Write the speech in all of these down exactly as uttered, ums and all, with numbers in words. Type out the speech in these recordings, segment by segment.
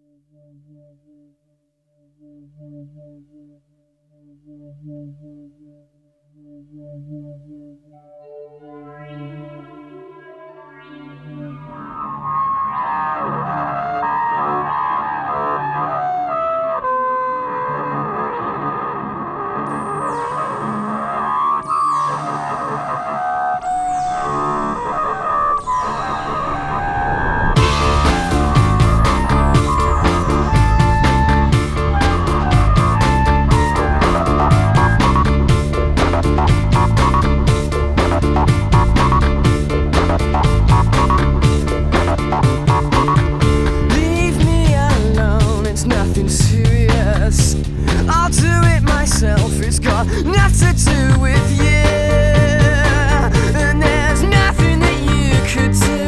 It's got nothing to do with you, and there's nothing that you could do.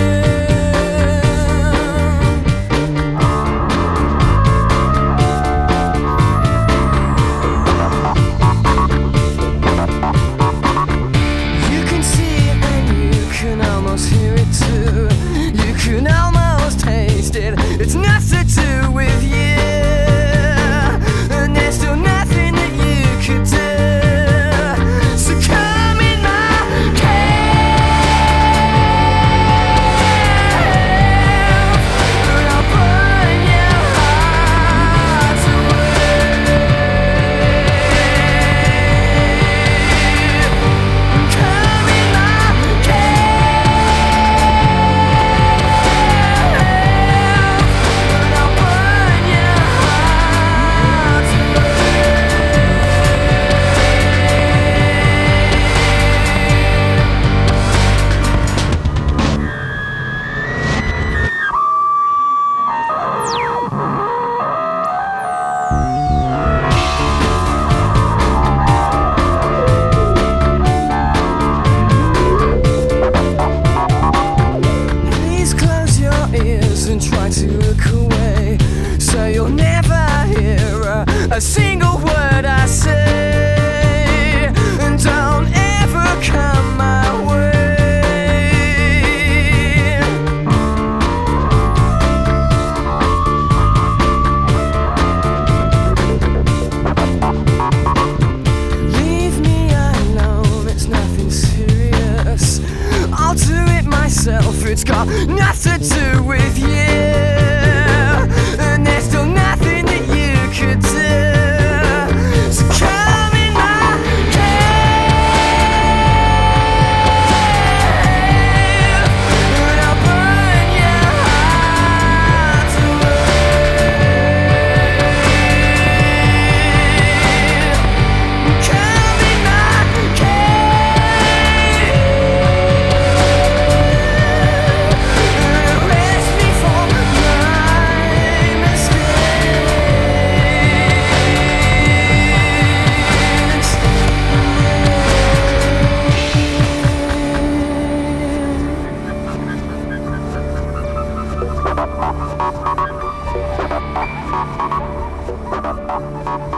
You can see it and you can almost hear it too. You can almost taste it. It's nothing to do with you, and there's still nothing that you could do. So come in my cave, and I'll burn your heart away. Come in my cave, and I'll burn your heart away. Please close your ears and try to look away, so you'll never hear a, a single word I say. And don't ever come my way. Leave me alone, it's nothing serious. I'll do it myself, it's got nothing to do with you, and there's still nothing that you could do. So come in my cave, and I'll burn your heart away. Come in my cave, and arrest me for my mistakes.